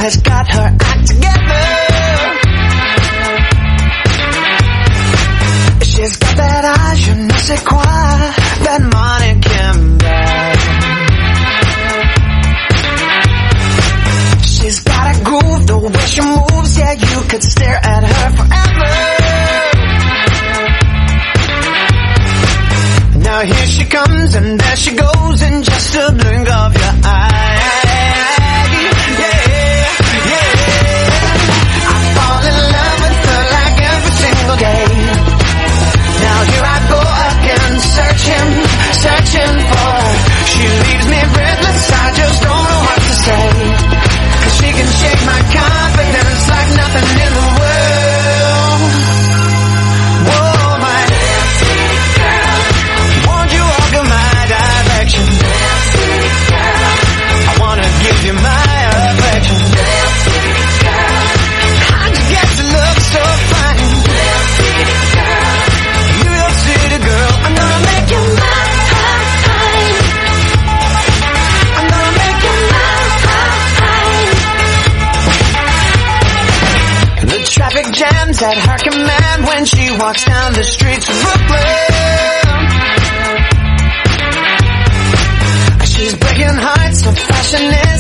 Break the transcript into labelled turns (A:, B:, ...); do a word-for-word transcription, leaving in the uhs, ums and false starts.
A: has got her act together. She's got that eye, je ne sais quoi, that mannequin bag. She's got a groove, the way she moves, yeah, you could stare at her forever. Now here she comes and there she goes in just a blink of your eye. Yeah, yeah. I fall in love with her like every single day. Now here I go again, searching, searching for her. She leaves me breathless, I just don't know what to say. Cause she can shake my confidence like nothing in the world. Whoa, my girl, won't you walk in my direction? I wanna give you my affection. How'd you get to look so fine? New York City girl, I'm gonna make you mine. I'm gonna make you mine. The traffic jams at her command when she walks down the streets of Brooklyn. She's breaking hearts, so fashion is